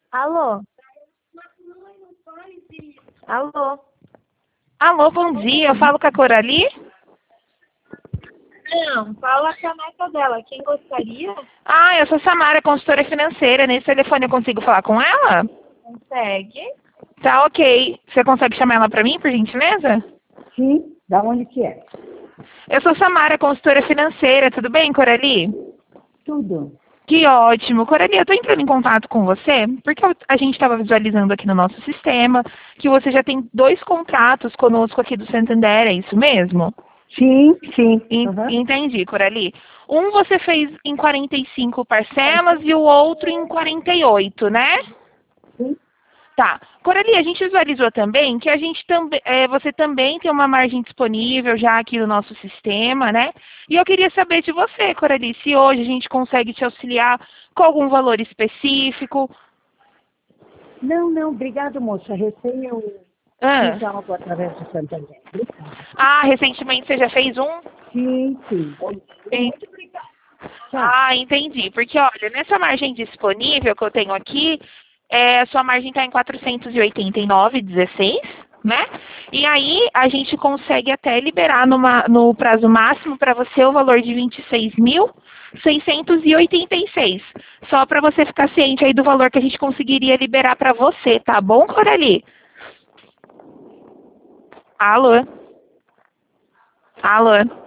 Alô? Alô? Alô, bom dia. Eu falo com a Corali? Não, fala com a neta dela. Quem gostaria? Ah, eu sou Samara, consultora financeira. Nesse telefone eu consigo falar com ela? Consegue? Tá ok. Você consegue chamar ela para mim, por gentileza? Sim, da onde que é? Eu sou Samara, consultora financeira. Tudo bem, Corali? Tudo. Que ótimo. Corali, eu estou entrando em contato com você porque a gente estava visualizando aqui no nosso sistema que você já tem 2 contratos conosco aqui do Santander, é isso mesmo? Sim, sim. Uhum. Entendi, Corali. Um você fez em 45 parcelas e o outro em 48, né? Sim. Tá. Corali, a gente visualizou também que você também tem uma margem disponível já aqui no nosso sistema, né? E eu queria saber de você, Corali, se hoje a gente consegue te auxiliar com algum valor específico. Não, obrigado, moça. Recém eu Ah, fiz algo através do Santander. Obrigada. recentemente você já fez um? Sim. En- Muito obrigada. Tchau. Entendi. Porque, olha, nessa margem disponível que eu tenho aqui, a sua margem está em 489,16, né? E aí a gente consegue até liberar no prazo máximo para você o valor de 26.686. Só para você ficar ciente aí do valor que a gente conseguiria liberar para você, tá bom, Corali? Alô? Alô?